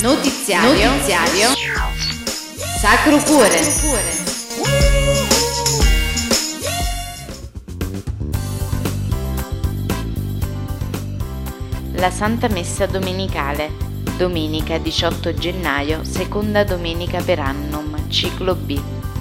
Notiziario Sacro Cuore. La Santa Messa Domenicale, domenica 18 gennaio, seconda domenica per annum, ciclo B.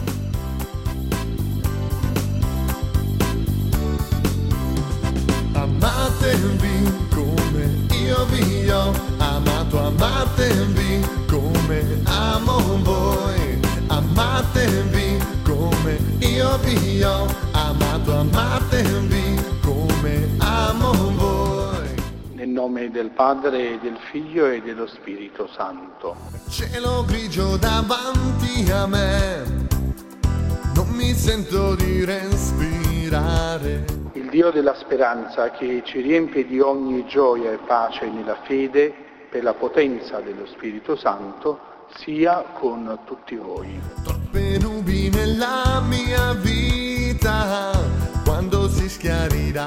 Amatevi come io vi ho amato, amatevi come amo voi, amatevi come io vi ho amato, amatevi come amo voi. Nel nome del Padre, del Figlio e dello Spirito Santo. Cielo grigio davanti a me, non mi sento di respirare. Il Dio della speranza che ci riempie di ogni gioia e pace nella fede per la potenza dello Spirito Santo sia con tutti voi. Troppe nubi nella mia vita, quando si schiarirà.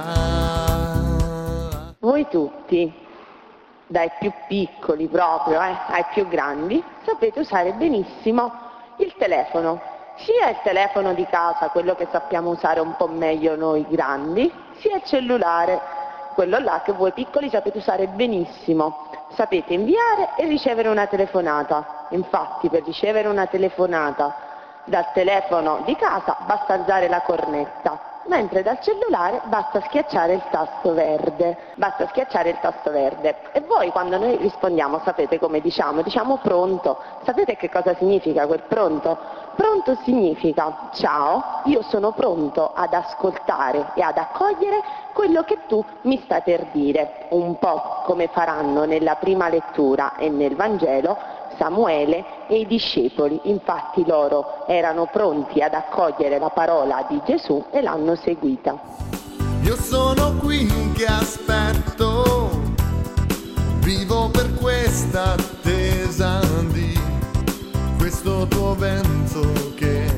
Voi tutti, dai più piccoli proprio ai più grandi, sapete usare benissimo il telefono. Sia il telefono di casa, quello che sappiamo usare un po' meglio noi grandi, sia il cellulare, quello là che voi piccoli sapete usare benissimo. Sapete inviare e ricevere una telefonata. Infatti, per ricevere una telefonata dal telefono di casa basta alzare la cornetta, mentre dal cellulare basta schiacciare il tasto verde. Basta schiacciare il tasto verde. E voi quando noi rispondiamo sapete come diciamo? Diciamo pronto. Sapete che cosa significa quel pronto? Pronto significa ciao, io sono pronto ad ascoltare e ad accogliere quello che tu mi stai per dire, un po' come faranno nella prima lettura e nel Vangelo Samuele e i discepoli. Infatti loro erano pronti ad accogliere la parola di Gesù e l'hanno seguita. Io sono qui che aspetto, vivo per questa attesa di questo tuo vento che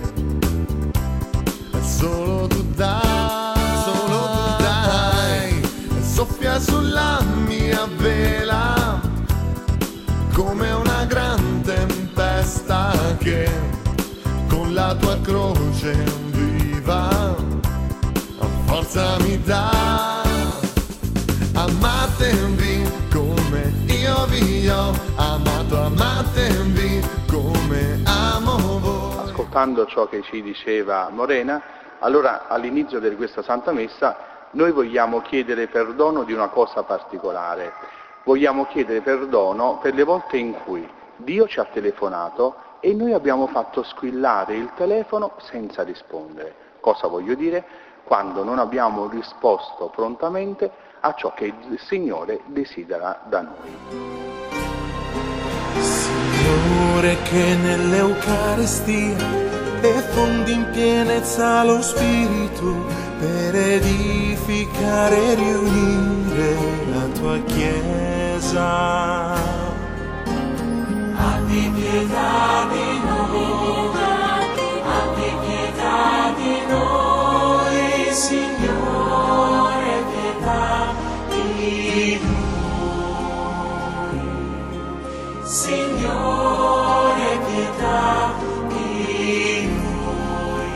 solo tu dai, soffia sulla mia vela come una gran tempesta che con la tua croce viva forza mi dà. Amatevi come io vi ho amato, amatevi come amo voi. Ascoltando ciò che ci diceva Morena, allora all'inizio di questa Santa Messa noi vogliamo chiedere perdono di una cosa particolare. Vogliamo chiedere perdono per le volte in cui Dio ci ha telefonato e noi abbiamo fatto squillare il telefono senza rispondere. Cosa voglio dire? Quando non abbiamo risposto prontamente a ciò che il Signore desidera da noi. Signore, che nell'Eucaristia effondi in pienezza lo Spirito per edificare e riunire la tua Chiesa. Abbi pietà di noi, abbi pietà di noi, Signore, pietà di noi, Signore, pietà di noi.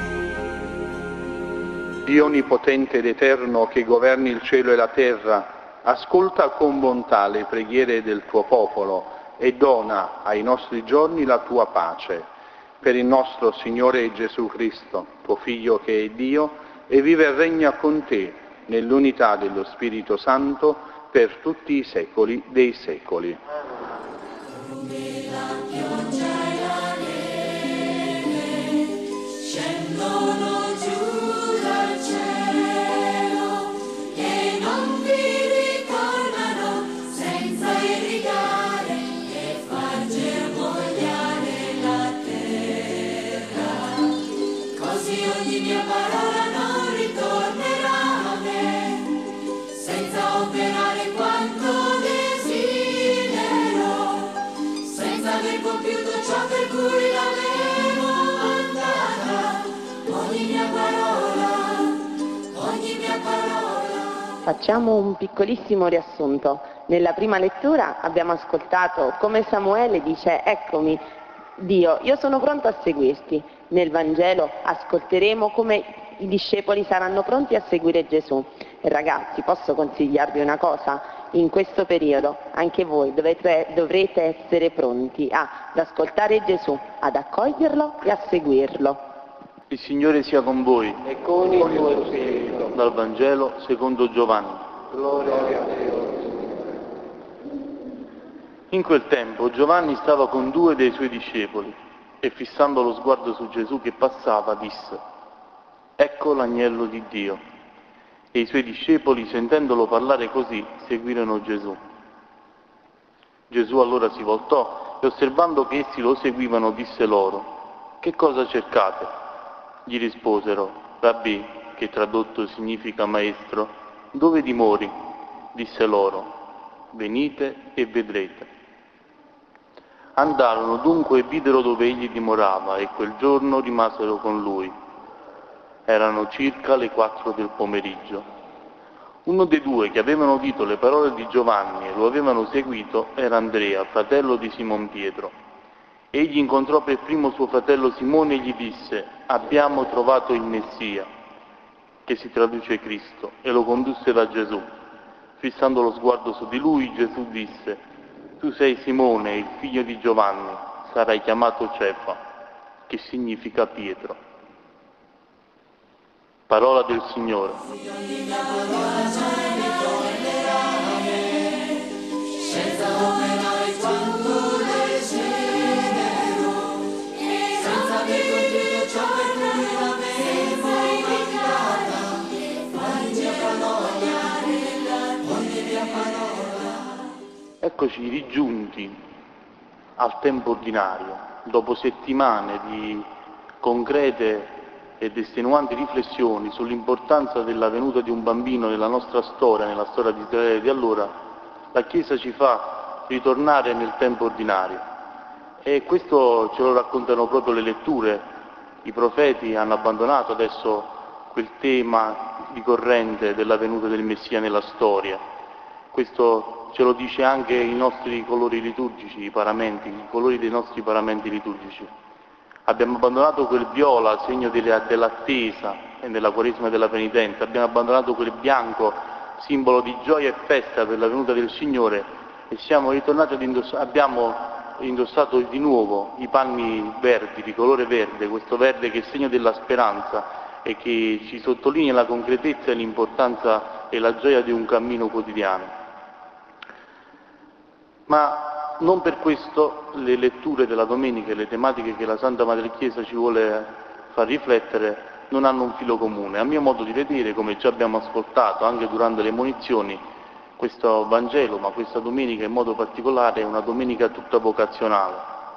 Dio onnipotente ed eterno che governi il cielo e la terra, ascolta con bontà le preghiere del tuo popolo e dona ai nostri giorni la tua pace. Per il nostro Signore Gesù Cristo, tuo Figlio che è Dio, e vive e regna con te nell'unità dello Spirito Santo per tutti i secoli dei secoli. facciamo un piccolissimo riassunto. Nella prima lettura abbiamo ascoltato come Samuele dice: eccomi Dio, io sono pronto a seguirti. Nel Vangelo ascolteremo come i discepoli saranno pronti a seguire Gesù. E ragazzi, posso consigliarvi una cosa? In questo periodo anche voi dovrete essere pronti ad ascoltare Gesù, ad accoglierlo e a seguirlo. Il Signore sia con voi. E con il tuo spirito. Dal Vangelo secondo Giovanni. Gloria a Dio. In quel tempo Giovanni stava con 2 dei suoi discepoli e fissando lo sguardo su Gesù che passava disse: ecco l'agnello di Dio. E i suoi discepoli, sentendolo parlare così, seguirono Gesù. Gesù allora si voltò e osservando che essi lo seguivano disse loro: che cosa cercate? Gli risposero: Rabbì, che tradotto significa maestro, dove dimori? Disse loro: venite e vedrete. Andarono dunque e videro dove egli dimorava e quel giorno rimasero con lui. Erano circa le 4 del pomeriggio. Uno dei 2 che avevano udito le parole di Giovanni e lo avevano seguito era Andrea, fratello di Simon Pietro. Egli incontrò per primo suo fratello Simone e gli disse: abbiamo trovato il Messia, che si traduce Cristo, e lo condusse da Gesù. Fissando lo sguardo su di lui, Gesù disse: tu sei Simone, il figlio di Giovanni, sarai chiamato Cefa, che significa Pietro. Parola del Signore. Eccoci rigiunti al tempo ordinario, dopo settimane di concrete ed estenuanti riflessioni sull'importanza della venuta di un bambino nella nostra storia, nella storia di Israele di allora. La Chiesa ci fa ritornare nel tempo ordinario e questo ce lo raccontano proprio le letture. I profeti hanno abbandonato adesso quel tema ricorrente della venuta del Messia nella storia. Questo ce lo dice anche i nostri colori liturgici, i colori dei nostri paramenti liturgici. Abbiamo abbandonato quel viola, segno dell'attesa e della Quaresima e della penitenza, abbiamo abbandonato quel bianco, simbolo di gioia e festa per la venuta del Signore, e siamo ritornati abbiamo indossato di nuovo i panni verdi, di colore verde, questo verde che è segno della speranza e che ci sottolinea la concretezza e l'importanza e la gioia di un cammino quotidiano. Ma non per questo le letture della domenica e le tematiche che la Santa Madre Chiesa ci vuole far riflettere non hanno un filo comune. A mio modo di vedere, come già abbiamo ascoltato anche durante le monizioni, questo Vangelo, ma questa domenica in modo particolare, è una domenica tutta vocazionale.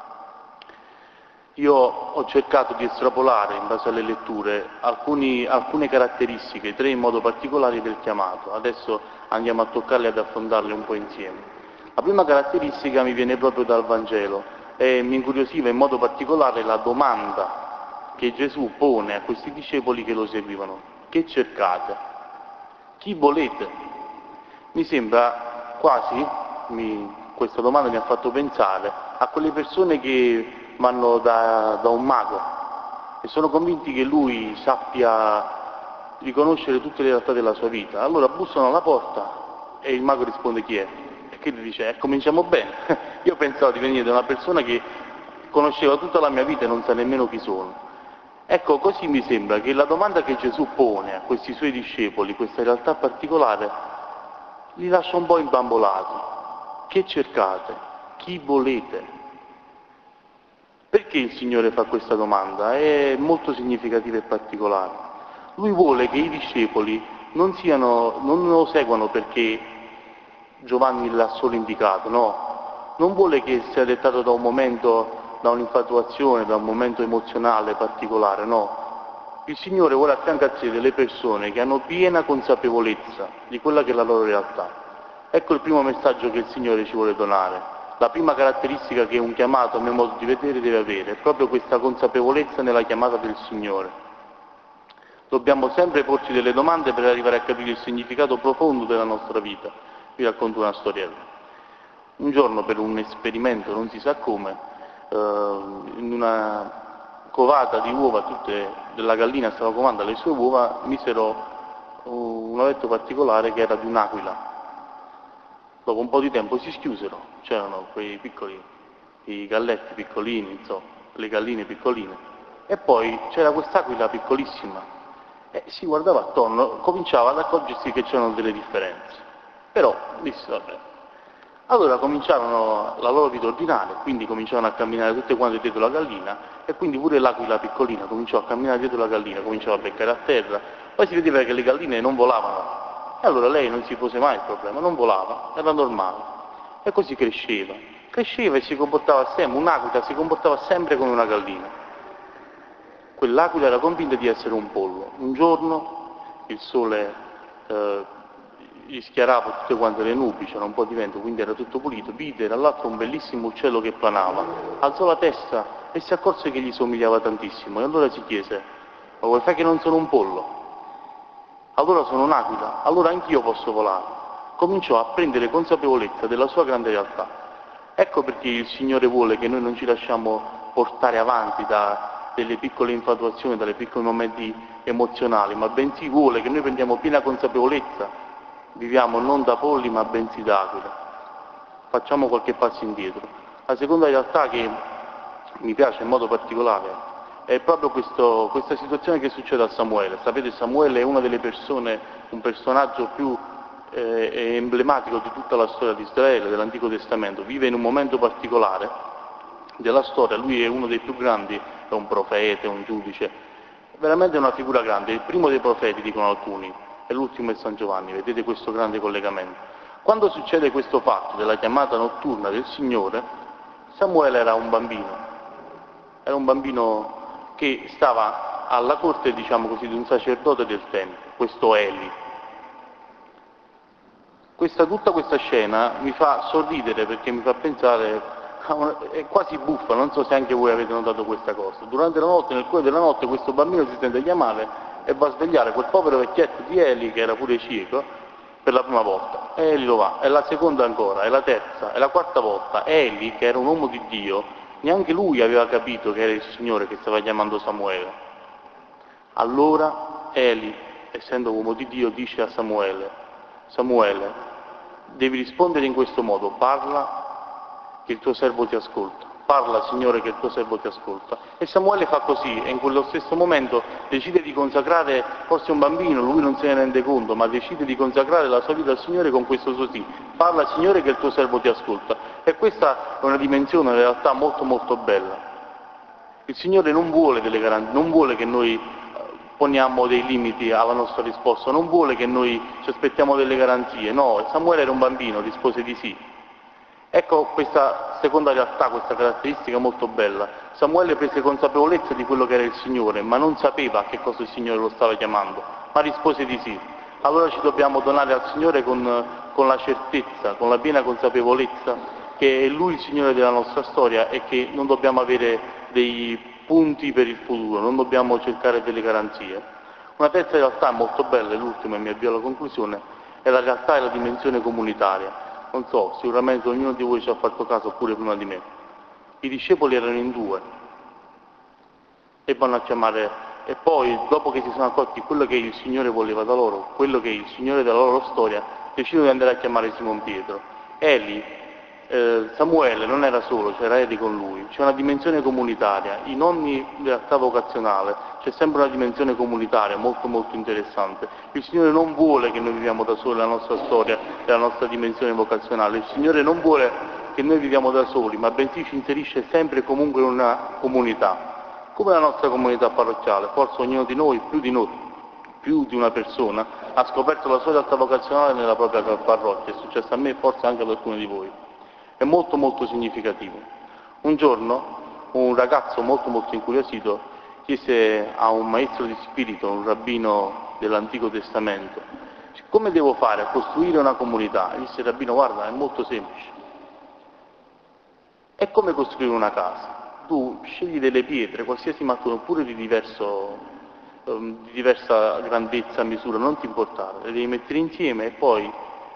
Io ho cercato di estrapolare, in base alle letture, alcune caratteristiche, 3 in modo particolare del chiamato. Adesso andiamo a toccarle e ad affrontarle un po' insieme. La prima caratteristica mi viene proprio dal Vangelo e mi incuriosiva in modo particolare la domanda che Gesù pone a questi discepoli che lo seguivano. Che cercate? Chi volete? Mi sembra quasi, questa domanda mi ha fatto pensare a quelle persone che vanno da un mago e sono convinti che lui sappia riconoscere tutte le realtà della sua vita. Allora bussano alla porta e il mago risponde: chi è? Che gli dice: cominciamo bene. Io pensavo di venire da una persona che conosceva tutta la mia vita e non sa nemmeno chi sono. Ecco, così mi sembra che la domanda che Gesù pone a questi suoi discepoli, questa realtà particolare, li lascia un po' imbambolati. Che cercate? Chi volete? Perché il Signore fa questa domanda? È molto significativa e particolare. Lui vuole che i discepoli non lo seguano perché Giovanni l'ha solo indicato, no, non vuole che sia dettato da un momento, da un'infatuazione, da un momento emozionale particolare, no. Il Signore vuole a fianco a sé delle persone che hanno piena consapevolezza di quella che è la loro realtà. Ecco il primo messaggio che il Signore ci vuole donare. La prima caratteristica che un chiamato, a mio modo di vedere, deve avere, è proprio questa consapevolezza nella chiamata del Signore. Dobbiamo sempre porci delle domande per arrivare a capire il significato profondo della nostra vita. Vi racconto una storiella. Un giorno, per un esperimento, non si sa come, in una covata di uova, della gallina stava covando le sue uova, misero un ovetto particolare che era di un'aquila. Dopo un po' di tempo si schiusero, c'erano quei piccoli, i galletti piccolini, insomma, le galline piccoline, e poi c'era quest'aquila piccolissima e si guardava attorno, cominciava ad accorgersi che c'erano delle differenze. Però disse, vabbè. Allora cominciarono la loro vita ordinaria, quindi cominciarono a camminare tutte quante dietro la gallina e quindi pure l'aquila piccolina cominciò a camminare dietro la gallina, cominciava a beccare a terra, poi si vedeva che le galline non volavano. E allora lei non si pose mai il problema, non volava, era normale. E così cresceva e si comportava sempre, un'aquila si comportava sempre come una gallina. Quell'aquila era convinta di essere un pollo. Un giorno il sole gli schiarava tutte quante le nubi, c'era un po' di vento, quindi era tutto pulito, vide dall'altro un bellissimo uccello che planava, alzò la testa e si accorse che gli somigliava tantissimo e allora si chiese, ma vuoi fare che non sono un pollo? Allora sono un'aquila, allora anch'io posso volare. Cominciò a prendere consapevolezza della sua grande realtà. Ecco perché il Signore vuole che noi non ci lasciamo portare avanti da delle piccole infatuazioni, dalle piccoli momenti emozionali, ma bensì vuole che noi prendiamo piena consapevolezza, viviamo non da polli ma bensì da aquile. Facciamo qualche passo indietro. La seconda realtà che mi piace in modo particolare è proprio questa situazione che succede a Samuele. Sapete, Samuele è una delle persone, un personaggio più emblematico di tutta la storia di Israele, dell'Antico Testamento. Vive in un momento particolare della storia, lui è uno dei più grandi, è un profeta, è un giudice, veramente è una figura grande, è il primo dei profeti, dicono alcuni, e l'ultimo è San Giovanni, vedete questo grande collegamento. Quando succede questo fatto della chiamata notturna del Signore, Samuele era un bambino che stava alla corte, diciamo così, di un sacerdote del Tempio, questo Eli. Tutta questa scena mi fa sorridere perché mi fa pensare, è quasi buffa, non so se anche voi avete notato questa cosa. Durante la notte, nel cuore della notte, questo bambino si sente chiamare e va a svegliare quel povero vecchietto di Eli, che era pure cieco, per la prima volta. E Eli lo va, è la seconda ancora, è la terza, è la quarta volta. Eli, che era un uomo di Dio, neanche lui aveva capito che era il Signore che stava chiamando Samuele. Allora Eli, essendo uomo di Dio, dice a Samuele, Samuele, devi rispondere in questo modo, parla che il tuo servo ti ascolta. Parla, Signore, che il tuo servo ti ascolta. E Samuele fa così, e in quello stesso momento decide di consacrare, forse un bambino, lui non se ne rende conto, ma decide di consacrare la sua vita al Signore con questo suo sì. Parla, Signore, che il tuo servo ti ascolta. E questa è una dimensione, in realtà, molto molto bella. Il Signore non vuole delle garanzie, non vuole che noi poniamo dei limiti alla nostra risposta, non vuole che noi ci aspettiamo delle garanzie. No, Samuele era un bambino, rispose di sì. Ecco questa seconda realtà, questa caratteristica molto bella. Samuele prese consapevolezza di quello che era il Signore, ma non sapeva a che cosa il Signore lo stava chiamando, ma rispose di sì. Allora ci dobbiamo donare al Signore con la certezza, con la piena consapevolezza che è Lui il Signore della nostra storia e che non dobbiamo avere dei punti per il futuro, non dobbiamo cercare delle garanzie. Una terza realtà molto bella, e l'ultima, e mi avvio alla conclusione, è la realtà e la dimensione comunitaria. Non so, sicuramente ognuno di voi ci ha fatto caso, oppure prima di me. I discepoli erano in due e vanno a chiamare, e poi, dopo che si sono accorti quello che il Signore voleva da loro, quello che il Signore della loro storia, decidono di andare a chiamare Simon Pietro. Samuele non era solo, c'era Eli con lui, c'è una dimensione comunitaria, in ogni realtà vocazionale c'è sempre una dimensione comunitaria molto molto interessante. Il Signore non vuole che noi viviamo da soli la nostra storia e la nostra dimensione vocazionale, il Signore non vuole che noi viviamo da soli, ma bensì ci inserisce sempre e comunque in una comunità, come la nostra comunità parrocchiale. Forse ognuno di noi, più di una persona, ha scoperto la sua realtà vocazionale nella propria parrocchia, è successo a me e forse anche ad alcuni di voi. È molto molto significativo. Un giorno un ragazzo molto molto incuriosito chiese a un maestro di spirito, un rabbino dell'Antico Testamento, come devo fare a costruire una comunità? E disse il rabbino, guarda, è molto semplice. È come costruire una casa. Tu scegli delle pietre, qualsiasi mattone, oppure di diverso di diversa grandezza, misura, non ti importare, le devi mettere insieme e poi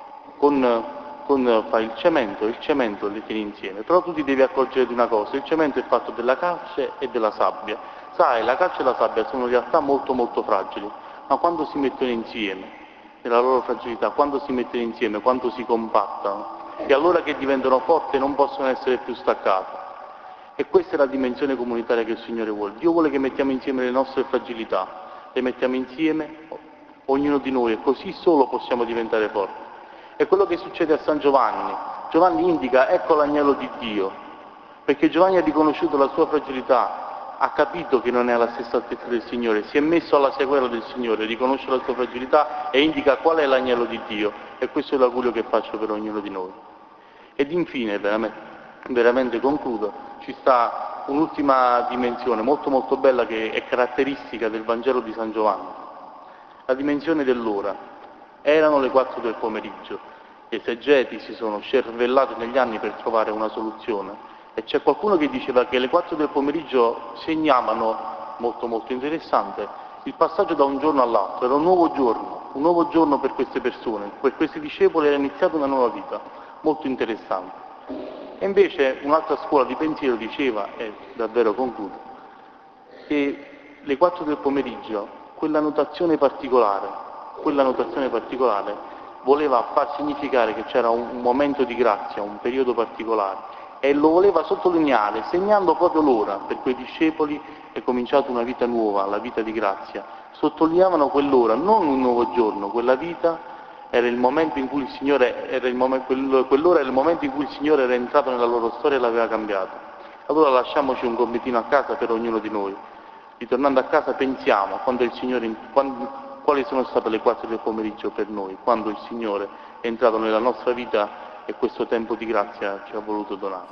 fai il cemento le tieni insieme. Però tu ti devi accorgere di una cosa: il cemento è fatto della calce e della sabbia. Sai, la calce e la sabbia sono in realtà molto molto fragili, ma quando si mettono insieme, nella loro fragilità, quando si mettono insieme, quando si compattano, è allora che diventano forti e non possono essere più staccate. E questa è la dimensione comunitaria che il Signore vuole. Dio vuole che mettiamo insieme le nostre fragilità, le mettiamo insieme ognuno di noi, e così solo possiamo diventare forti. È quello che succede a San Giovanni. Giovanni indica: ecco l'agnello di Dio, perché Giovanni ha riconosciuto la sua fragilità, ha capito che non è alla stessa altezza del Signore, si è messo alla sequela del Signore, riconosce la sua fragilità e indica qual è l'agnello di Dio. E questo è l'augurio che faccio per ognuno di noi. Ed infine, veramente concludo, ci sta un'ultima dimensione molto molto bella che è caratteristica del Vangelo di San Giovanni, la dimensione dell'ora. Erano le 4 del pomeriggio, gli esegeti si sono scervellati negli anni per trovare una soluzione, e c'è qualcuno che diceva che le 4 del pomeriggio segnavano, molto molto interessante, il passaggio da un giorno all'altro. Era un nuovo giorno per queste persone, per questi discepoli era iniziata una nuova vita, molto interessante. E invece un'altra scuola di pensiero diceva, e davvero concludo, che le 4 del pomeriggio, quella notazione particolare voleva far significare che c'era un momento di grazia, un periodo particolare, e lo voleva sottolineare, segnando proprio l'ora. Per quei discepoli è cominciata una vita nuova, la vita di grazia. Sottolineavano quell'ora, non un nuovo giorno, quella vita era il momento in cui il Signore quell'ora era il momento in cui il Signore era entrato nella loro storia e l'aveva cambiata. Allora lasciamoci un compitino a casa per ognuno di noi. Ritornando a casa pensiamo quali sono state le 4 del pomeriggio per noi, quando il Signore è entrato nella nostra vita e questo tempo di grazia ci ha voluto donare.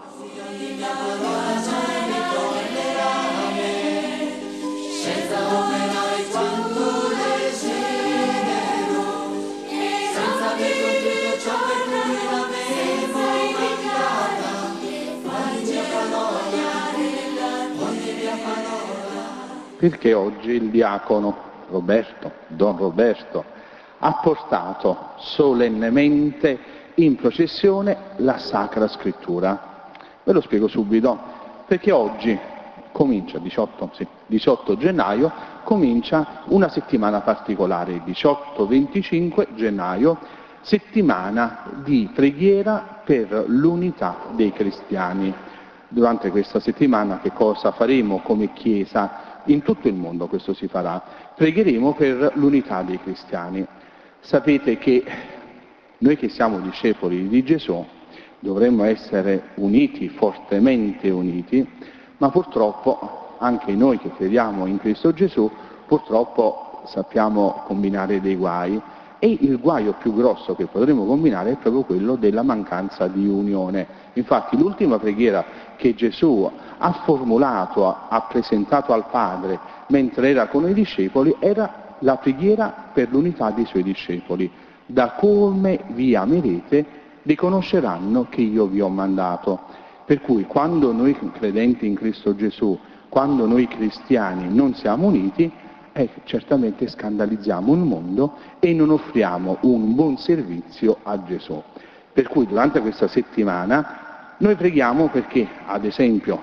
Perché oggi il diacono Don Roberto, ha portato solennemente in processione la Sacra Scrittura. Ve lo spiego subito, perché oggi comincia, 18 gennaio, comincia una settimana particolare, il 18-25 gennaio, settimana di preghiera per l'unità dei cristiani. Durante questa settimana che cosa faremo come Chiesa? In tutto il mondo questo si farà. Pregheremo per l'unità dei cristiani. Sapete che noi che siamo discepoli di Gesù dovremmo essere uniti, fortemente uniti, ma purtroppo anche noi che crediamo in Cristo Gesù, purtroppo sappiamo combinare dei guai, e il guaio più grosso che potremo combinare è proprio quello della mancanza di unione. Infatti l'ultima preghiera che Gesù ha formulato, ha presentato al Padre mentre era con i discepoli, era la preghiera per l'unità dei suoi discepoli. Da come vi amerete riconosceranno che io vi ho mandato. Per cui quando noi credenti in Cristo Gesù, quando noi cristiani non siamo uniti, certamente scandalizziamo il mondo e non offriamo un buon servizio a Gesù. Per cui durante questa settimana noi preghiamo perché, ad esempio,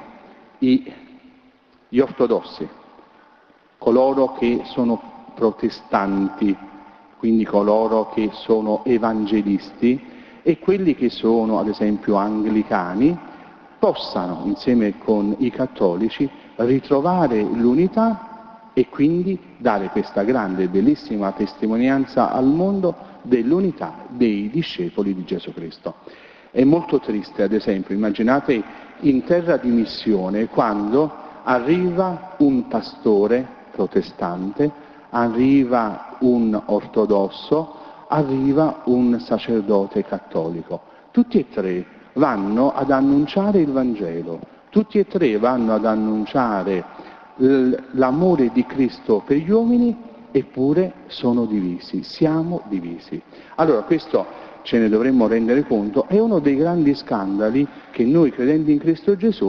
gli ortodossi, coloro che sono protestanti, quindi coloro che sono evangelisti, e quelli che sono, ad esempio, anglicani, possano, insieme con i cattolici, ritrovare l'unità e quindi dare questa grande e bellissima testimonianza al mondo dell'unità dei discepoli di Gesù Cristo. È molto triste, ad esempio, immaginate in terra di missione quando arriva un pastore protestante, arriva un ortodosso, arriva un sacerdote cattolico. Tutti e tre vanno ad annunciare il Vangelo, tutti e tre vanno ad annunciare l'amore di Cristo per gli uomini, eppure sono divisi, siamo divisi. Allora questo ce ne dovremmo rendere conto, è uno dei grandi scandali che noi credenti in Cristo Gesù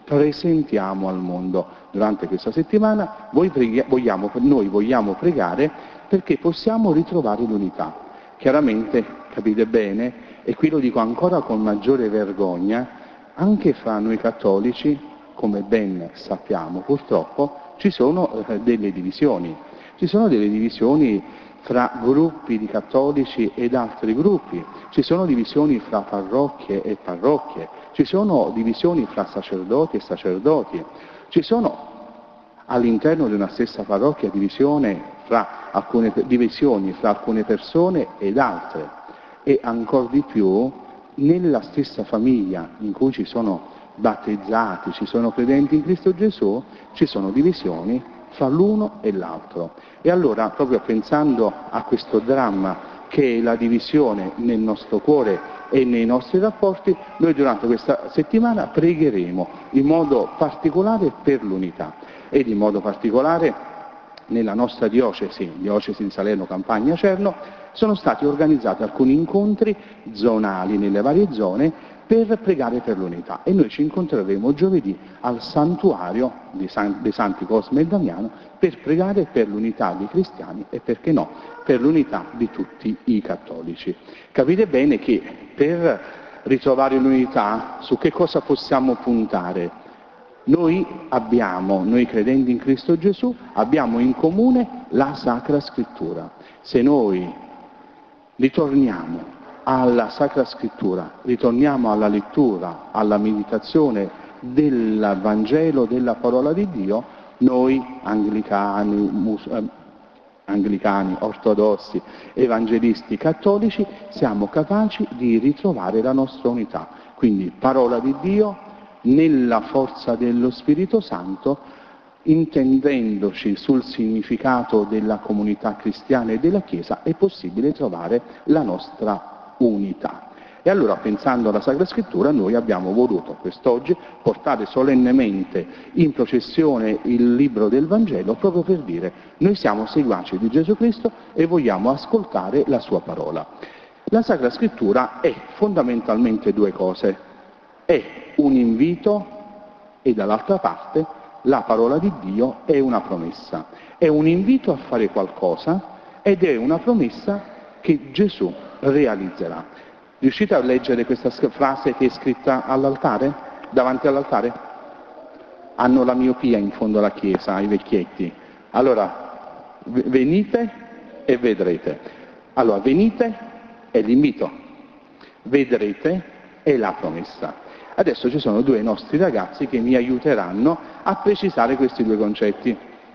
presentiamo al mondo. Durante questa settimana noi vogliamo pregare perché possiamo ritrovare l'unità. Chiaramente, capite bene, e qui lo dico ancora con maggiore vergogna, anche fra noi cattolici, come ben sappiamo purtroppo, ci sono delle divisioni. Ci sono delle divisioni fra gruppi di cattolici ed altri gruppi, ci sono divisioni fra parrocchie e parrocchie, ci sono divisioni fra sacerdoti e sacerdoti, ci sono all'interno di una stessa parrocchia divisioni fra alcune persone ed altre, e ancor di più nella stessa famiglia in cui ci sono battezzati, ci sono credenti in Cristo Gesù, ci sono divisioni fra l'uno e l'altro. E allora, proprio pensando a questo dramma che è la divisione nel nostro cuore e nei nostri rapporti, noi durante questa settimana pregheremo in modo particolare per l'unità, ed in modo particolare nella nostra diocesi di Salerno, Campania, Cerno, sono stati organizzati alcuni incontri zonali nelle varie zone per pregare per l'unità, e noi ci incontreremo giovedì al santuario dei Santi Cosme e Damiano per pregare per l'unità dei cristiani e, perché no, per l'unità di tutti i cattolici. Capite bene che per ritrovare l'unità su che cosa possiamo puntare? Noi credenti in Cristo Gesù, abbiamo in comune la Sacra Scrittura. Se noi ritorniamo alla Sacra Scrittura, ritorniamo alla lettura, alla meditazione del Vangelo, della parola di Dio, noi anglicani, ortodossi, evangelisti, cattolici, siamo capaci di ritrovare la nostra unità. Quindi parola di Dio nella forza dello Spirito Santo, intendendoci sul significato della comunità cristiana e della Chiesa, è possibile trovare la nostra unità. E allora, pensando alla Sacra Scrittura, noi abbiamo voluto quest'oggi portare solennemente in processione il libro del Vangelo, proprio per dire: noi siamo seguaci di Gesù Cristo e vogliamo ascoltare la sua parola. La Sacra Scrittura è fondamentalmente due cose: è un invito e dall'altra parte la parola di Dio è una promessa. È un invito a fare qualcosa ed è una promessa che Gesù realizzerà. Riuscite a leggere questa frase che è scritta all'altare? Davanti all'altare? Hanno la miopia in fondo alla chiesa, i vecchietti. Allora, venite e vedrete. Allora, venite è l'invito, vedrete è la promessa. Adesso ci sono due nostri ragazzi che mi aiuteranno a precisare questi due concetti.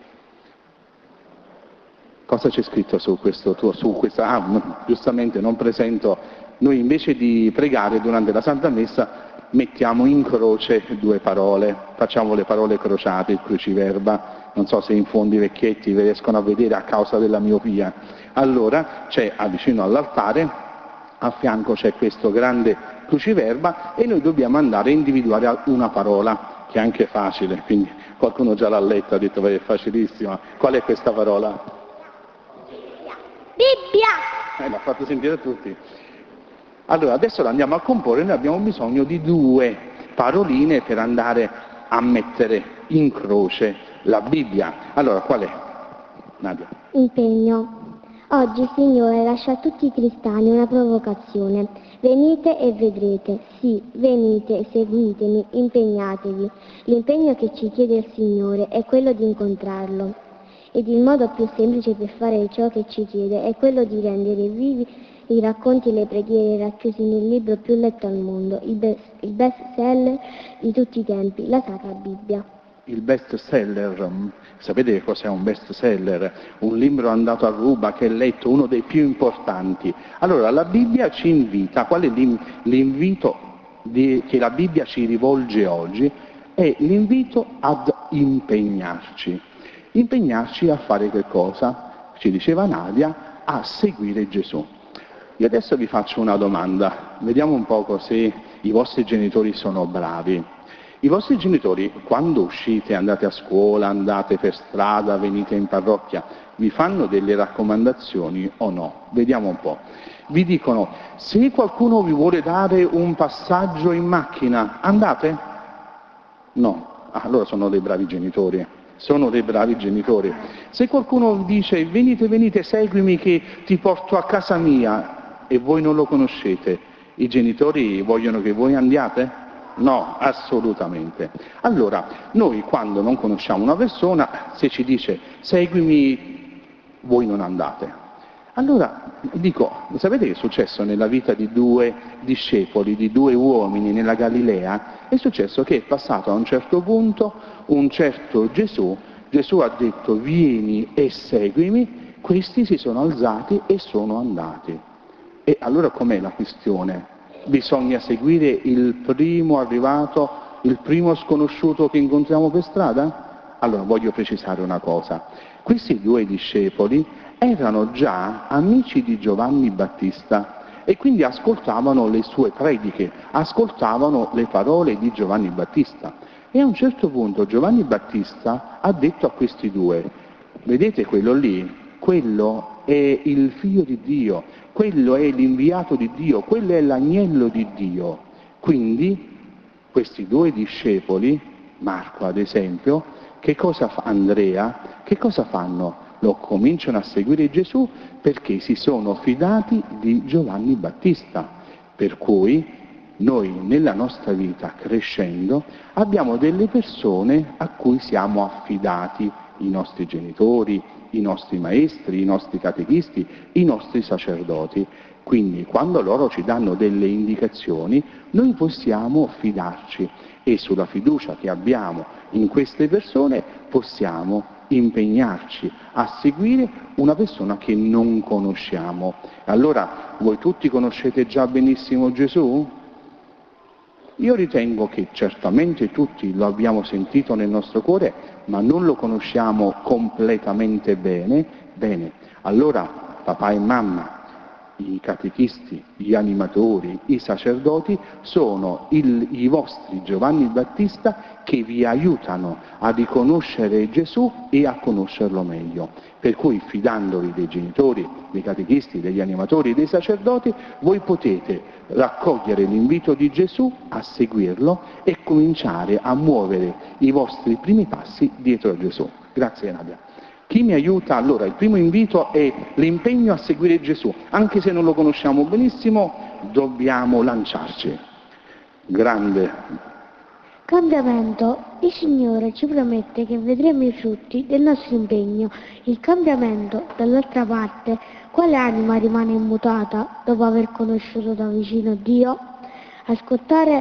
Cosa c'è scritto su questa? Giustamente non presento. Noi invece di pregare durante la Santa Messa mettiamo in croce due parole, facciamo le parole crociate, il cruciverba. Non so se in fondo i vecchietti riescono a vedere a causa della miopia. Allora c'è vicino all'altare, a fianco c'è questo grande cruciverba e noi dobbiamo andare a individuare una parola, che è anche facile, quindi qualcuno già l'ha letta, ha detto che è facilissima. Qual è questa parola? Bibbia! L'ha fatto sentire a tutti. Allora, adesso la andiamo a comporre, noi abbiamo bisogno di due paroline per andare a mettere in croce la Bibbia. Allora, qual è? Nadia. Impegno. Oggi, Signore, lascia a tutti i cristiani una provocazione. Venite e vedrete. Sì, venite, seguitemi, impegnatevi. L'impegno che ci chiede il Signore è quello di incontrarlo. Ed il modo più semplice per fare ciò che ci chiede è quello di rendere vivi i racconti e le preghiere racchiusi nel libro più letto al mondo, il best seller di tutti i tempi, la Sacra Bibbia. Il best seller, sapete che cos'è un best seller? Un libro andato a ruba, che è letto, uno dei più importanti. Allora la Bibbia ci invita, qual è l'invito che la Bibbia ci rivolge oggi? È l'invito ad impegnarci. Impegnarci a fare che cosa? Ci diceva Nadia, a seguire Gesù. Io adesso vi faccio una domanda, vediamo un poco se i vostri genitori sono bravi. I vostri genitori, quando uscite, andate a scuola, andate per strada, venite in parrocchia, vi fanno delle raccomandazioni o no? Vediamo un po'. Vi dicono: se qualcuno vi vuole dare un passaggio in macchina, andate? No, allora sono dei bravi genitori. Sono dei bravi genitori. Se qualcuno dice venite, seguimi che ti porto a casa mia e voi non lo conoscete, i genitori vogliono che voi andiate? No, assolutamente. Allora, noi quando non conosciamo una persona, se ci dice seguimi, voi non andate. Allora, dico, sapete che è successo nella vita di 2 discepoli, di 2 uomini nella Galilea? È successo che è passato a un certo punto un certo Gesù ha detto vieni e seguimi, questi si sono alzati e sono andati. E allora com'è la questione? Bisogna seguire il primo arrivato, il primo sconosciuto che incontriamo per strada? Allora voglio precisare una cosa, questi 2 discepoli erano già amici di Giovanni Battista e quindi ascoltavano le sue prediche, ascoltavano le parole di Giovanni Battista. E a un certo punto Giovanni Battista ha detto a questi 2, vedete quello lì? Quello è il figlio di Dio, quello è l'inviato di Dio, quello è l'agnello di Dio. Quindi questi 2 discepoli, Marco ad esempio, che cosa fa Andrea? Che cosa fanno? Lo cominciano a seguire Gesù perché si sono fidati di Giovanni Battista. Per cui noi nella nostra vita crescendo abbiamo delle persone a cui siamo affidati, i nostri genitori, i nostri maestri, i nostri catechisti, i nostri sacerdoti. Quindi quando loro ci danno delle indicazioni noi possiamo fidarci e sulla fiducia che abbiamo in queste persone possiamo impegnarci a seguire una persona che non conosciamo. Allora, voi tutti conoscete già benissimo Gesù? Io ritengo che certamente tutti lo abbiamo sentito nel nostro cuore, ma non lo conosciamo completamente bene. Bene, allora papà e mamma, i catechisti, gli animatori, i sacerdoti sono i vostri Giovanni Battista che vi aiutano a riconoscere Gesù e a conoscerlo meglio. Per cui fidandovi dei genitori, dei catechisti, degli animatori e dei sacerdoti, voi potete raccogliere l'invito di Gesù a seguirlo e cominciare a muovere i vostri primi passi dietro a Gesù. Grazie Nadia. Chi mi aiuta? Allora, il primo invito è l'impegno a seguire Gesù. Anche se non lo conosciamo benissimo, dobbiamo lanciarci. Grande. Cambiamento. Il Signore ci promette che vedremo i frutti del nostro impegno. Il cambiamento, dall'altra parte, quale anima rimane immutata dopo aver conosciuto da vicino Dio? Ascoltare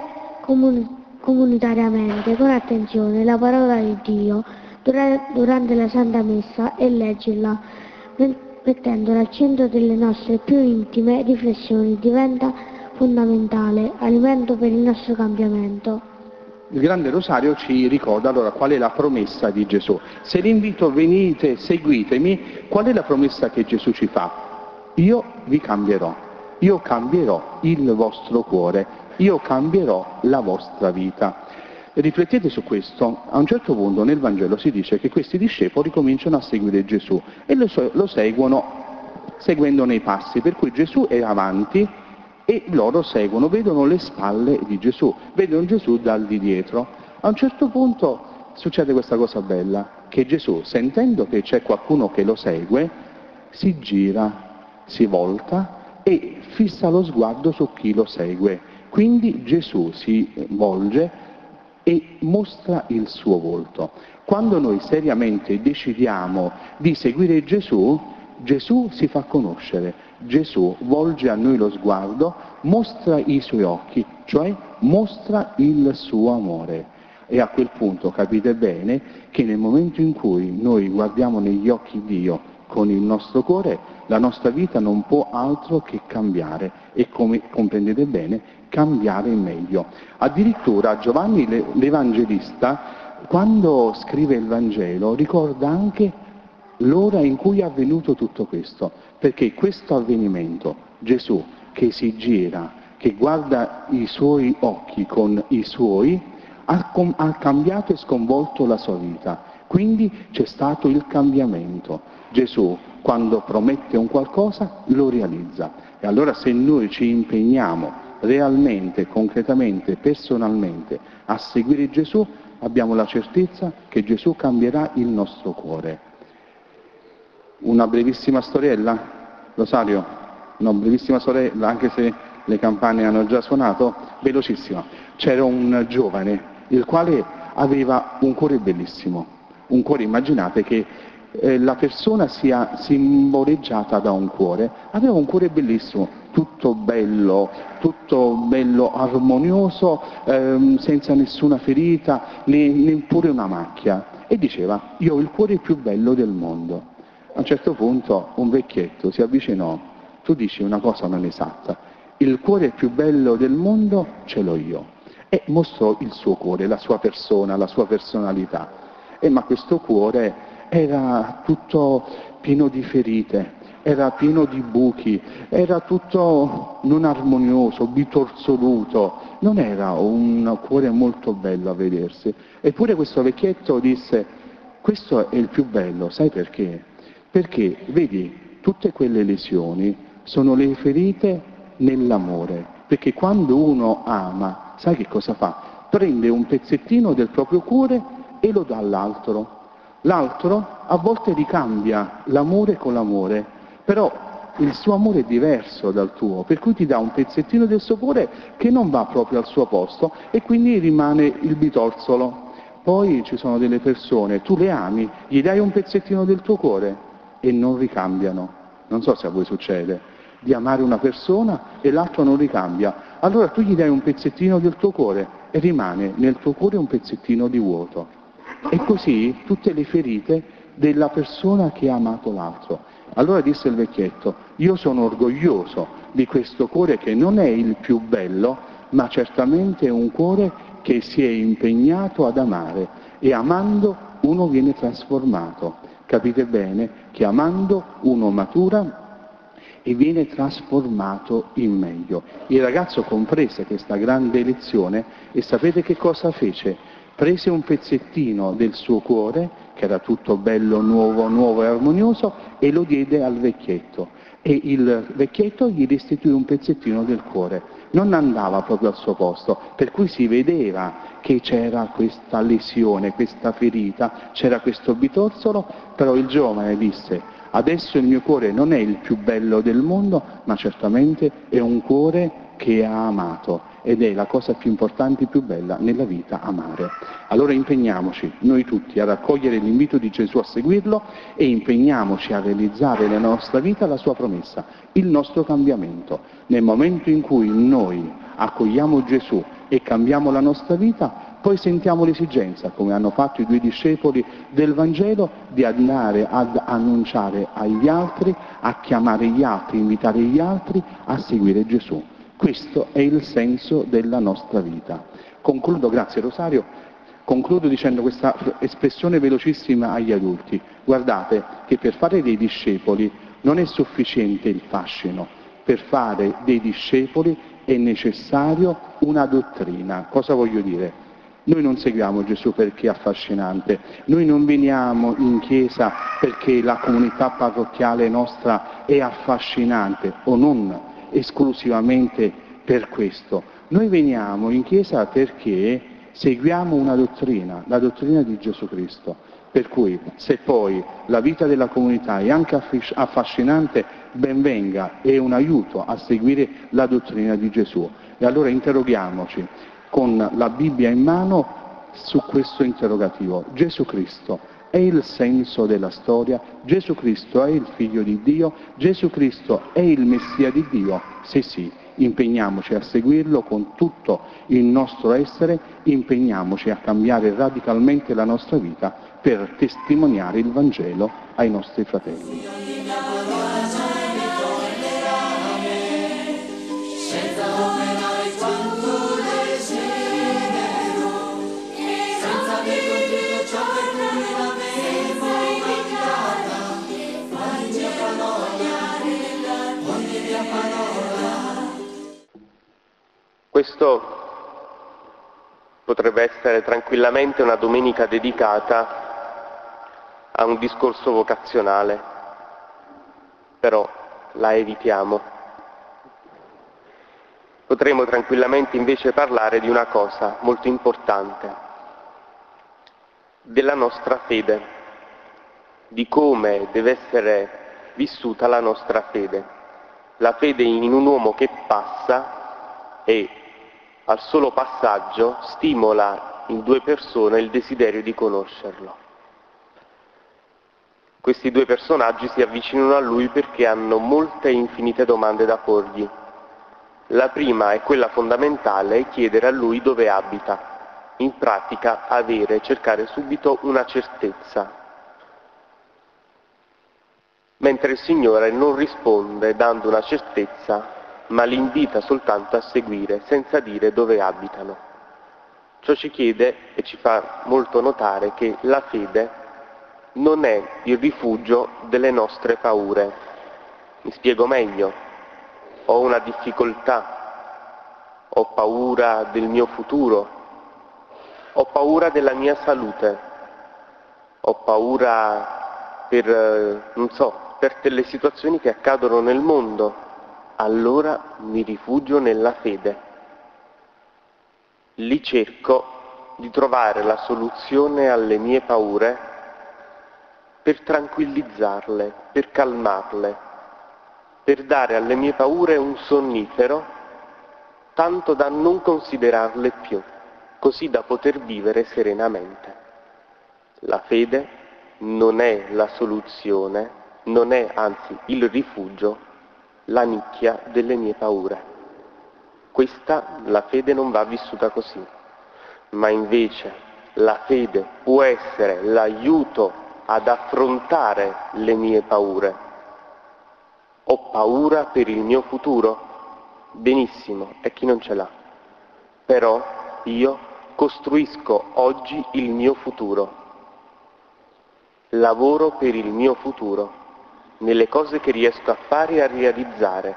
comunitariamente, con attenzione, la parola di Dio durante la Santa Messa e leggerla, mettendola al centro delle nostre più intime riflessioni, diventa fondamentale, alimento per il nostro cambiamento. Il Grande Rosario ci ricorda allora qual è la promessa di Gesù. Se l'invito venite, seguitemi, qual è la promessa che Gesù ci fa? Io vi cambierò, io cambierò il vostro cuore, io cambierò la vostra vita. Riflettete su questo, a un certo punto nel Vangelo si dice che questi discepoli cominciano a seguire Gesù e lo seguono seguendone i passi, per cui Gesù è avanti e loro seguono, vedono le spalle di Gesù, vedono Gesù dal di dietro. A un certo punto succede questa cosa bella, che Gesù, sentendo che c'è qualcuno che lo segue, si gira, si volta e fissa lo sguardo su chi lo segue. Quindi Gesù si volge e mostra il suo volto. Quando noi seriamente decidiamo di seguire Gesù, Gesù si fa conoscere, Gesù volge a noi lo sguardo, mostra i suoi occhi, cioè mostra il suo amore. E a quel punto capite bene che nel momento in cui noi guardiamo negli occhi Dio con il nostro cuore, la nostra vita non può altro che cambiare e, come comprendete bene, cambiare in meglio. Addirittura Giovanni l'Evangelista, quando scrive il Vangelo, ricorda anche l'ora in cui è avvenuto tutto questo, perché questo avvenimento, Gesù che si gira, che guarda i suoi occhi con i suoi, ha cambiato e sconvolto la sua vita. Quindi c'è stato il cambiamento. Gesù, quando promette un qualcosa, lo realizza. E allora se noi ci impegniamo realmente, concretamente, personalmente a seguire Gesù, abbiamo la certezza che Gesù cambierà il nostro cuore. Una brevissima storiella, Rosario? Una brevissima storiella, anche se le campane hanno già suonato, velocissima. C'era un giovane il quale aveva un cuore bellissimo, un cuore, immaginate che la persona sia simboleggiata da un cuore, aveva un cuore bellissimo, tutto bello armonioso, senza nessuna ferita, neppure una macchia, e diceva: io ho il cuore più bello del mondo. A un certo punto un vecchietto si avvicinò: tu dici una cosa non esatta, il cuore più bello del mondo ce l'ho io. E mostrò il suo cuore, la sua persona, la sua personalità. Ma questo cuore era tutto pieno di ferite, era pieno di buchi, era tutto non armonioso, bitorzoluto, non era un cuore molto bello a vedersi. Eppure questo vecchietto disse: questo è il più bello, sai perché? Perché, vedi, tutte quelle lesioni sono le ferite nell'amore, perché quando uno ama, sai che cosa fa? Prende un pezzettino del proprio cuore e lo dà all'altro. L'altro a volte ricambia l'amore con l'amore, però il suo amore è diverso dal tuo, per cui ti dà un pezzettino del suo cuore che non va proprio al suo posto e quindi rimane il bitorzolo. Poi ci sono delle persone, tu le ami, gli dai un pezzettino del tuo cuore e non ricambiano. Non so se a voi succede di amare una persona e l'altro non ricambia. Allora tu gli dai un pezzettino del tuo cuore e rimane nel tuo cuore un pezzettino di vuoto. E così tutte le ferite della persona che ha amato l'altro. Allora disse il vecchietto: io sono orgoglioso di questo cuore che non è il più bello, ma certamente è un cuore che si è impegnato ad amare, e amando uno viene trasformato. Capite bene che amando uno matura e viene trasformato in meglio. Il ragazzo comprese questa grande lezione e sapete che cosa fece? Prese un pezzettino del suo cuore, che era tutto bello, nuovo e armonioso, e lo diede al vecchietto. E il vecchietto gli restituì un pezzettino del cuore. Non andava proprio al suo posto, per cui si vedeva che c'era questa lesione, questa ferita, c'era questo bitorzolo, però il giovane disse: adesso il mio cuore non è il più bello del mondo, ma certamente è un cuore che ha amato, ed è la cosa più importante e più bella nella vita, amare. Allora impegniamoci noi tutti a raccogliere l'invito di Gesù a seguirlo e impegniamoci a realizzare nella nostra vita la sua promessa, il nostro cambiamento. Nel momento in cui noi accogliamo Gesù e cambiamo la nostra vita, poi sentiamo l'esigenza, come hanno fatto i 2 discepoli del Vangelo, di andare ad annunciare agli altri, a chiamare gli altri, invitare gli altri a seguire Gesù. Questo è il senso della nostra vita. Concludo, grazie Rosario, concludo dicendo questa espressione velocissima agli adulti. Guardate che per fare dei discepoli non è sufficiente il fascino, per fare dei discepoli è necessario una dottrina. Cosa voglio dire? Noi non seguiamo Gesù perché è affascinante, noi non veniamo in chiesa perché la comunità parrocchiale nostra è affascinante, o non esclusivamente per questo. Noi veniamo in chiesa perché seguiamo una dottrina, la dottrina di Gesù Cristo. Per cui, se poi la vita della comunità è anche affascinante, ben venga, è un aiuto a seguire la dottrina di Gesù. E allora interroghiamoci con la Bibbia in mano su questo interrogativo. Gesù Cristo è il senso della storia? Gesù Cristo è il Figlio di Dio? Gesù Cristo è il Messia di Dio? Se sì, impegniamoci a seguirlo con tutto il nostro essere, impegniamoci a cambiare radicalmente la nostra vita per testimoniare il Vangelo ai nostri fratelli. Questo potrebbe essere tranquillamente una domenica dedicata a un discorso vocazionale, però la evitiamo. Potremmo tranquillamente invece parlare di una cosa molto importante, della nostra fede, di come deve essere vissuta la nostra fede. La fede in un uomo che passa e al solo passaggio stimola in due persone il desiderio di conoscerlo. Questi due personaggi si avvicinano a lui perché hanno molte e infinite domande da porgli. La prima è quella fondamentale, chiedere a lui dove abita. In pratica cercare subito una certezza. Mentre il Signore non risponde dando una certezza, ma li invita soltanto a seguire, senza dire dove abitano. Ciò ci chiede e ci fa molto notare che la fede non è il rifugio delle nostre paure. Mi spiego meglio. Ho una difficoltà, ho paura del mio futuro, ho paura della mia salute, ho paura per delle situazioni che accadono nel mondo. Allora mi rifugio nella fede. Lì cerco di trovare la soluzione alle mie paure per tranquillizzarle, per calmarle, per dare alle mie paure un sonnifero, tanto da non considerarle più, così da poter vivere serenamente. La fede non è la soluzione, non è anzi il rifugio, la nicchia delle mie paure. La fede non va vissuta così, ma invece la fede può essere l'aiuto ad affrontare le mie paure. Ho paura per il mio futuro? Benissimo, e chi non ce l'ha? Però io costruisco oggi il mio futuro. Lavoro per il mio futuro, nelle cose che riesco a fare e a realizzare.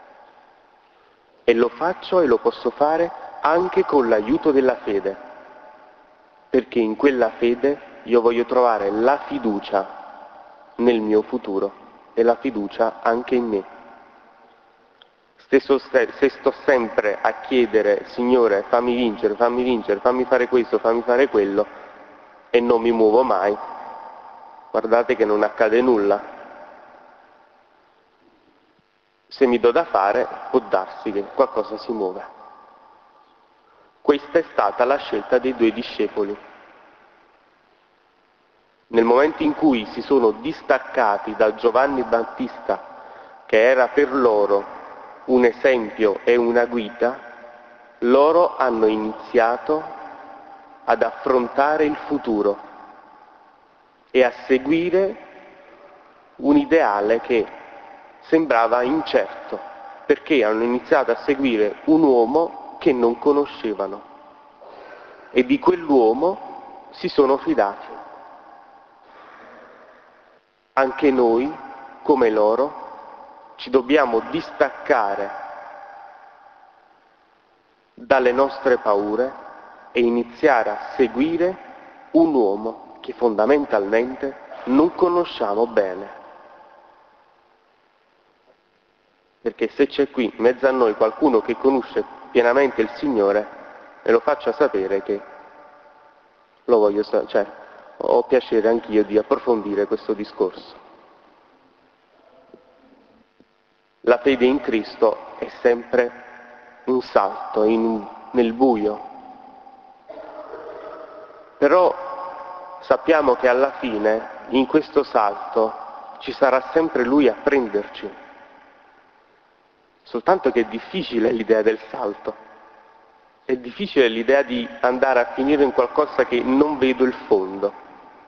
E lo faccio e lo posso fare anche con l'aiuto della fede, perché in quella fede io voglio trovare la fiducia nel mio futuro e la fiducia anche in me. Se sto sempre a chiedere, Signore, fammi vincere, fammi fare questo, fammi fare quello, e non mi muovo mai, guardate che non accade nulla. Se mi do da fare, può darsi che qualcosa si muova. Questa è stata la scelta dei due discepoli. Nel momento in cui si sono distaccati da Giovanni Battista, che era per loro un esempio e una guida, loro hanno iniziato ad affrontare il futuro e a seguire un ideale che sembrava incerto, perché hanno iniziato a seguire un uomo che non conoscevano e di quell'uomo si sono fidati. Anche noi, come loro, ci dobbiamo distaccare dalle nostre paure e iniziare a seguire un uomo che fondamentalmente non conosciamo bene. Perché se c'è qui in mezzo a noi qualcuno che conosce pienamente il Signore, me lo faccia sapere che lo voglio ho piacere anch'io di approfondire questo discorso. La fede in Cristo è sempre un salto nel buio. Però sappiamo che alla fine, in questo salto, ci sarà sempre Lui a prenderci. Soltanto che è difficile l'idea del salto. È difficile l'idea di andare a finire in qualcosa che non vedo il fondo.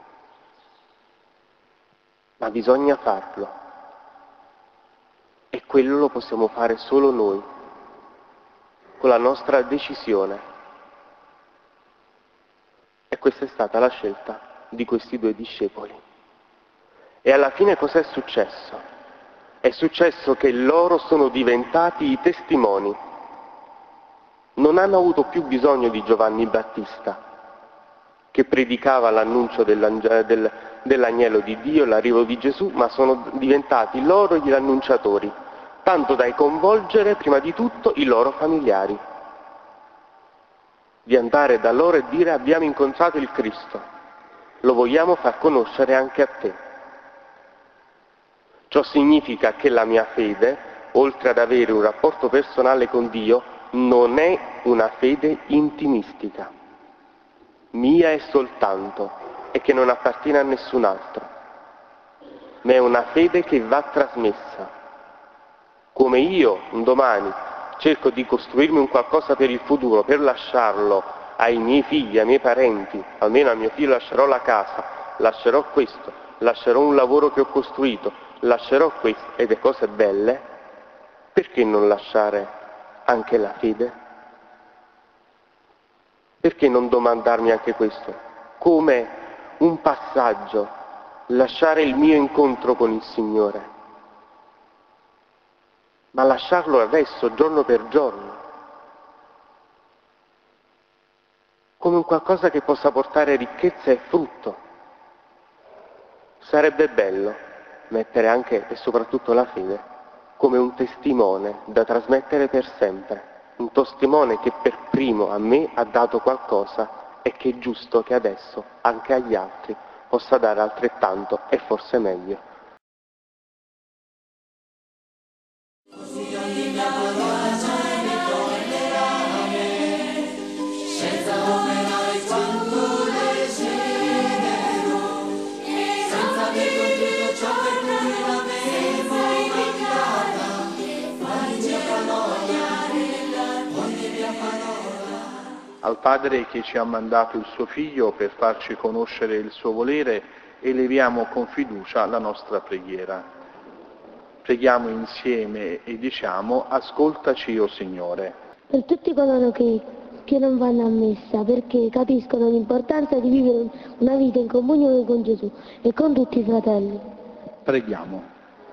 Ma bisogna farlo. E quello lo possiamo fare solo noi, con la nostra decisione. E questa è stata la scelta di questi due discepoli. E alla fine cos'è successo? È successo che loro sono diventati i testimoni. Non hanno avuto più bisogno di Giovanni Battista, che predicava l'annuncio dell'agnello di Dio, l'arrivo di Gesù, ma sono diventati loro gli annunciatori, tanto da coinvolgere prima di tutto i loro familiari, di andare da loro e dire: abbiamo incontrato il Cristo. lo vogliamo far conoscere anche a te. Ciò significa che la mia fede, oltre ad avere un rapporto personale con Dio, non è una fede intimistica. Mia è soltanto e che non appartiene a nessun altro, ma è una fede che va trasmessa. Come io un domani cerco di costruirmi un qualcosa per il futuro, per lasciarlo ai miei figli, ai miei parenti, almeno a mio figlio lascerò la casa, lascerò questo, lascerò un lavoro che ho costruito, lascerò questo e le cose belle, perché non lasciare anche la fede? Perché non domandarmi anche questo? Come un passaggio, lasciare il mio incontro con il Signore, ma lasciarlo adesso, giorno per giorno, come un qualcosa che possa portare ricchezza e frutto. Sarebbe bello mettere anche e soprattutto la fede come un testimone da trasmettere per sempre, un testimone che per primo a me ha dato qualcosa e che è giusto che adesso anche agli altri possa dare altrettanto e forse meglio. Al Padre che ci ha mandato il suo Figlio per farci conoscere il suo volere, eleviamo con fiducia la nostra preghiera. Preghiamo insieme e diciamo: ascoltaci, o Signore. Per tutti coloro che non vanno a messa, perché capiscono l'importanza di vivere una vita in comunione con Gesù e con tutti i fratelli. Preghiamo.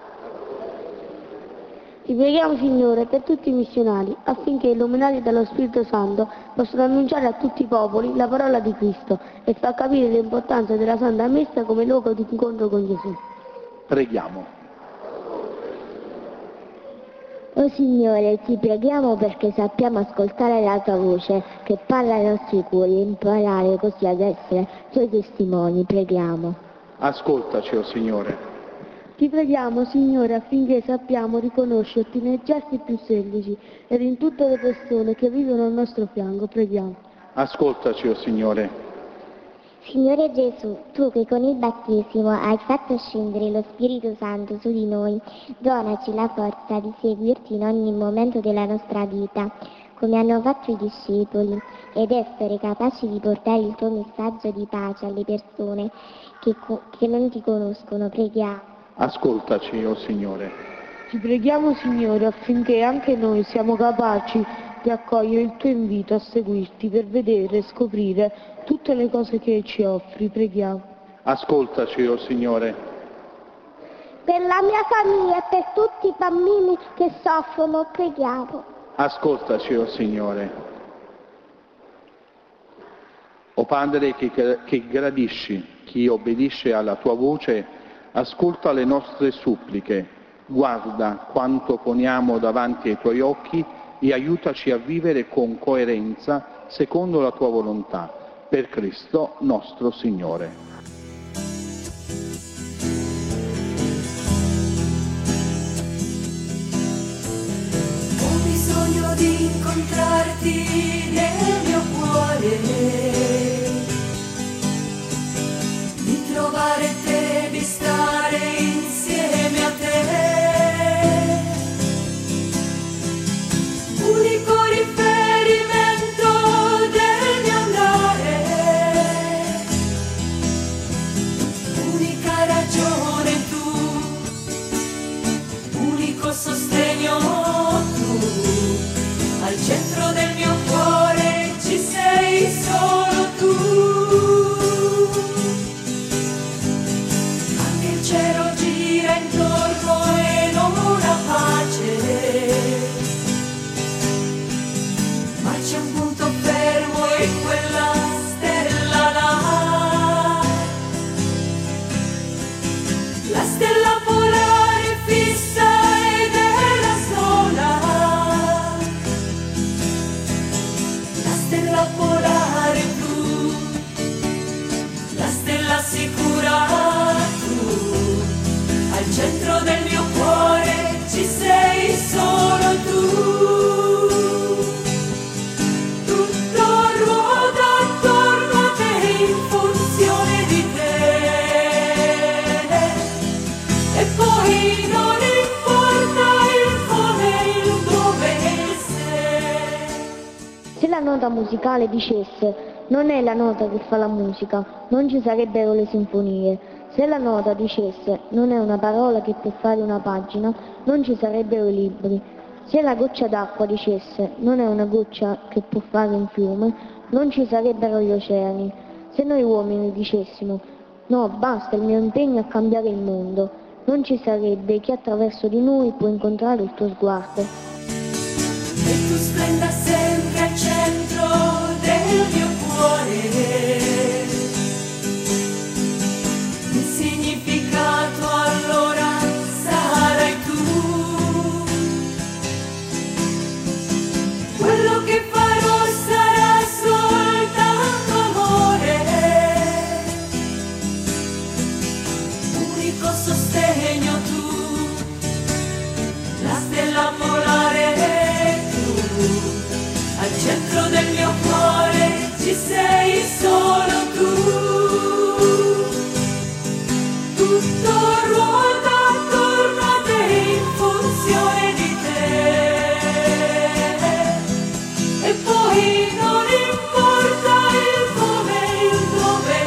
Ti preghiamo, Signore, per tutti i missionari, affinché, illuminati dallo Spirito Santo, possano annunciare a tutti i popoli la parola di Cristo e far capire l'importanza della Santa Messa come luogo di incontro con Gesù. Preghiamo. O Signore, ti preghiamo perché sappiamo ascoltare la tua voce, che parla ai nostri cuori, e imparare così ad essere tuoi testimoni. Preghiamo. Ascoltaci, o Signore. Ti preghiamo, Signore, affinché sappiamo riconoscerti nei gesti più semplici ed in tutte le persone che vivono al nostro fianco. Preghiamo. Ascoltaci, o Signore. Signore Gesù, tu che con il battesimo hai fatto scendere lo Spirito Santo su di noi, donaci la forza di seguirti in ogni momento della nostra vita, come hanno fatto i discepoli, ed essere capaci di portare il tuo messaggio di pace alle persone che non ti conoscono. Preghiamo. Ascoltaci, o Signore. Ti preghiamo, Signore, affinché anche noi siamo capaci di accogliere il tuo invito a seguirti per vedere e scoprire tutte le cose che ci offri. Preghiamo. Ascoltaci, o Signore. Per la mia famiglia e per tutti i bambini che soffrono, preghiamo. Ascoltaci, o Signore. O Padre che gradisci chi obbedisce alla tua voce, ascolta le nostre suppliche, guarda quanto poniamo davanti ai tuoi occhi e aiutaci a vivere con coerenza secondo la tua volontà, per Cristo nostro Signore. Ho bisogno di incontrarti nel mio cuore, di trovare te, di stare insieme a te, unico riferimento del mio andare, unica ragione tu, unico sostegno tu, al centro del mio cuore ci sei. nota musicale dicesse non è la nota che fa la musica, non ci sarebbero le sinfonie. Se la nota dicesse non è una parola che può fare una pagina, non ci sarebbero i libri. Se la goccia d'acqua dicesse non è una goccia che può fare un fiume, non ci sarebbero gli oceani. Se noi uomini dicessimo no, basta, il mio impegno è cambiare il mondo, non ci sarebbe chi attraverso di noi può incontrare il tuo sguardo. E tu splenda sempre al centro del mio cuore. Il significato allora sarai tu. Quello che farò sarà soltanto amore. Unico sostegno tu, la stella polare tu. Al centro del mio cuore ci sei solo tu. Tutto ruota attorno a te in funzione di te. E poi non importa il come, il dove,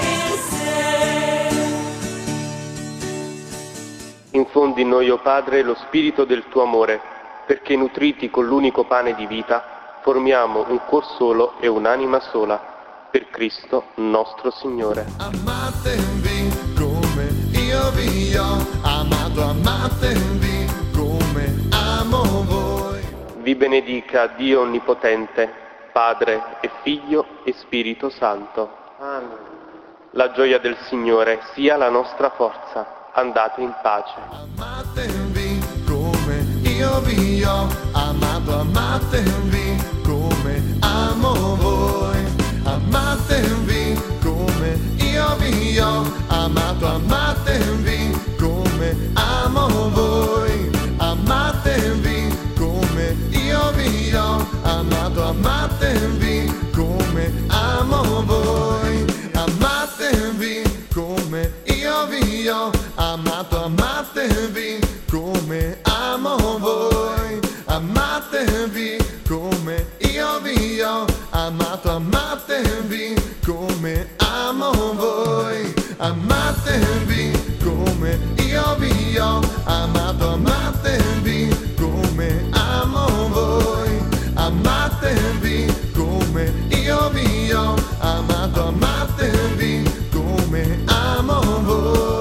il se. Infondi in noi, o Padre, lo spirito del tuo amore, perché nutriti con l'unico pane di vita, formiamo un cuor solo e un'anima sola, per Cristo nostro Signore. Amatevi come io vi ho amato, amatevi come amo voi. Vi benedica Dio Onnipotente, Padre e Figlio e Spirito Santo. Amen. La gioia del Signore sia la nostra forza. Andate in pace. Amatevi come io vi ho amato, amatevi come amo voi. Amatevi come io vi ho amato, amatevi come amo voi. Amatevi come io vi ho amato, amatevi come amo voi. Amatevi come io vi ho amato, amatevi come amo voi. Amatevi come io vi ho amato, amatevi come amo voi. Amatevi come io vi ho amato, amatevi come amo voi. Amatevi come io vi ho amato, amatevi come amo voi.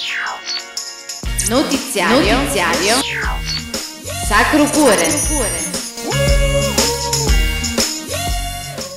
Notiziario Sacro Cuore.